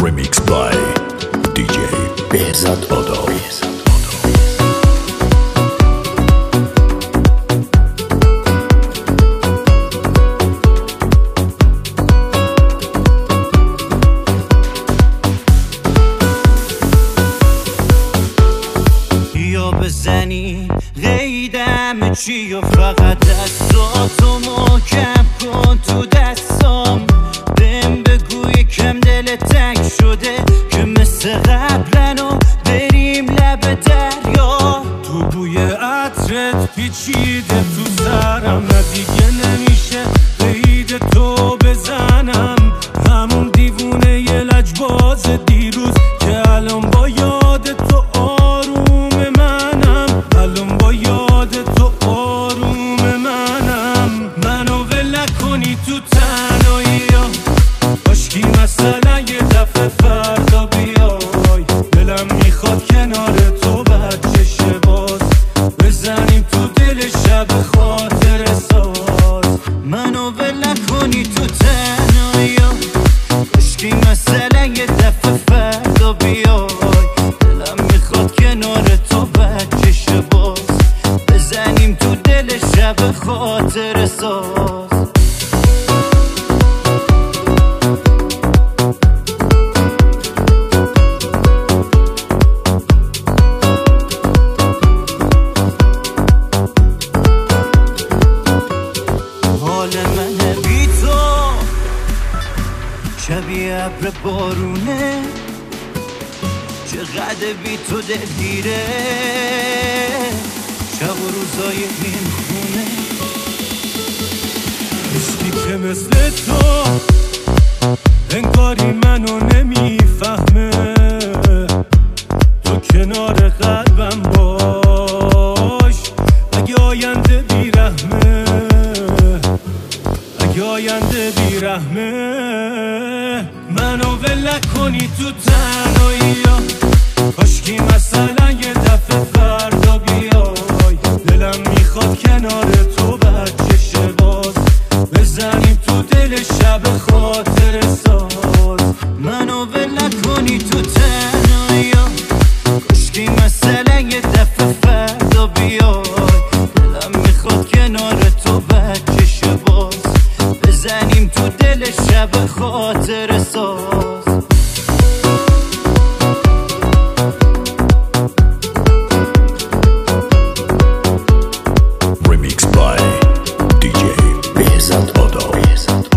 Remix by DJ بهزاد آدا. یا بزنی قیدم چی و فقط دستاتو محکم کن تو دستام. بهم بگو یکم دل تنگ شده که مثل قبلن و بریم لب دریا. تو بوی عطرت پیچیده تو سرم، نه دیگه نمیشه قید تو بزنم. همون دیوونه یه لجباز دیروز که الان با یاد تو آروم منم. الان با یاد تو آروم منم. منو ول نکنی تو تنهایی ها، کاشکی مثلا یه دفعه فردا بیای. دلم میخواد کنار تو بچه باز بزنیم تو دل شب خاطر ساز. منو ول نکنی تو تنهایی ها، کاشکی مثلا یه دفعه فردا بیای. دلم میخواد کنار تو بچه باز بزنیم تو دل شب خاطر ساز. حال من بی تو شبیه ابر بارونه، چقدر بی تو دلگیره شب و روزای این خونه. عشقی که مثل تو انگاری منو نمیفهمه، تو کنار قلبم باش اگه آینده بیرحمه. اگه آینده بیرحمه منو ول نکنی تو تنهایی ها، کاشکی مثلا یه دفعه فردا بیای. دلم میخواد کنار تو بچه باز بزنیم تو دل شب خاطر ساز. منو ول نکنی تو تنهایی ها، کاشکی مثلا یه دفعه فردا بیای. دلم میخواد کنار تو بچه باز بزنیم تو دل شب خاطر ساز. Remix by DJ بهزاد آدا.